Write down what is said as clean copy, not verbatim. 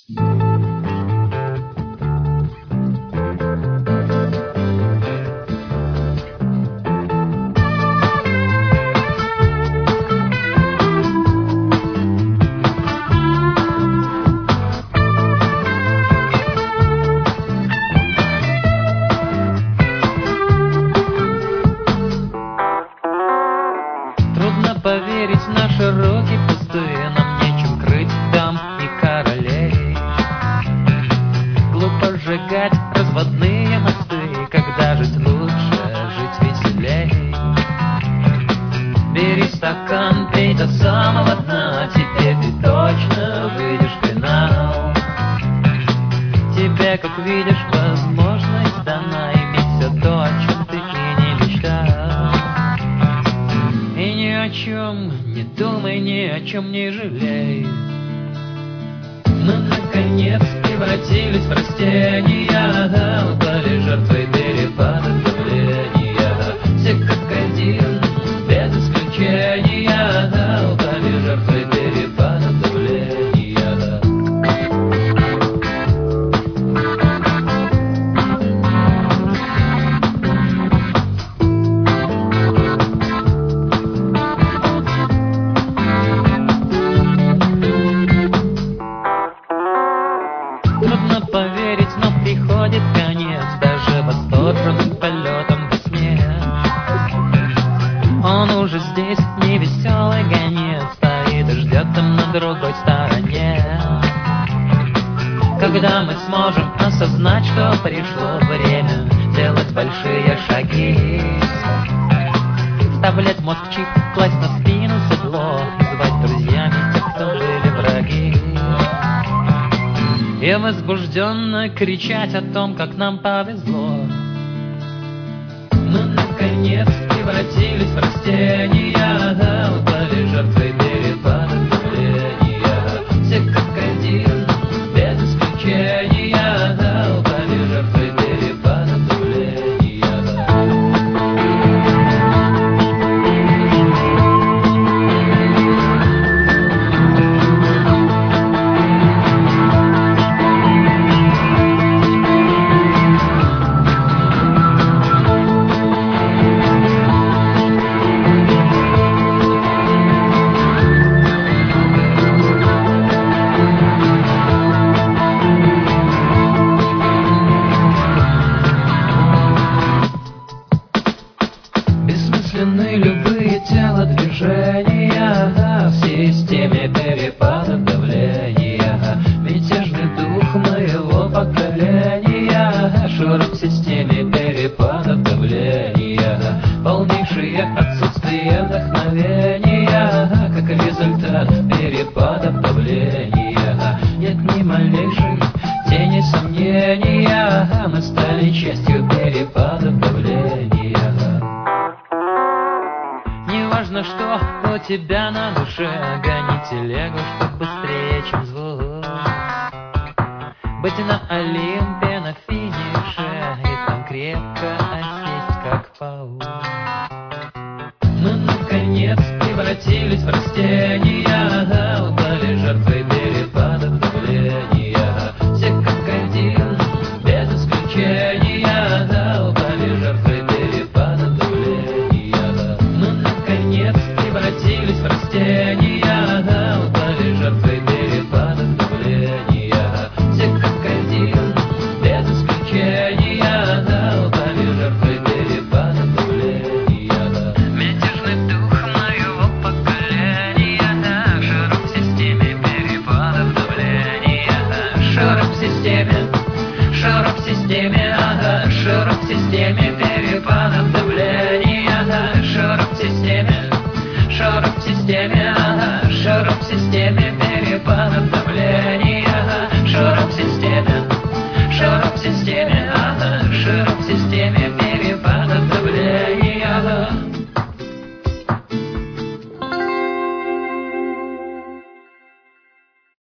Поверить, наши руки пустые, нам нечем крыть дам и королей. Глупо сжигать разводные мосты, когда жить лучше, жить веселей. Бери стакан, пей до самого дна, теперь ты точно выйдешь в финал. Тебе, как видишь, возможность дана иметь все то, о чем ты и не мечтал. И ни о чем не думай, ни о чем не жалей. Мы, наконец, превратились в растения, упали жертвой перепада давления. Все как один, без исключения, упали жертвой перепада давления. Трудно поверить, но приходит конец даже восторженным полетом во сне. Он уже здесь, невеселый гонец, стоит и ждет там на другой стороне. Когда мы сможем осознать, что пришло время делать большие шаги, вставлять мозг в чип, класть на спину седло, звать друзьями тех, кто были враги. И возбужденно кричать о том, как нам повезло. Мы, наконец, превратились в растения, упали жертвой перепада давления. Все как один, без исключения, упали жертвой перепада давления. Бессмысленны любые телодвижения в системе перепада давления. Мятежный дух моего поколения, шуруп в системе перепада давления. Полнейшее отсутствие вдохновения, как результат перепада давления. Нет ни малейшей тени сомнения, мы стали частью перепада давления. Неважно, что у тебя на душе, гони телегу, чтоб быстрее, чем звук. Быть на Олимпе, на финише, и там крепко осесть, как паук. Мы, наконец, превратились в растения, упали жертвой перепада давления. Все как один, без исключения, упали жертвой перепада давления. Мы, наконец, превратились в растения, упали жертвой перепада давления. Все как один, без исключения, упали жертвой перепада давления. Мятежный дух моего поколения, шуруп в системе перепада давления. Шуруп в системе, шуруп в системе, шуруп в системе перепада давления. Шуруп в системе, шуруп в системе, шуруп в системе перепада давления. Шуруп в системе, шуруп в системе, шуруп в системе.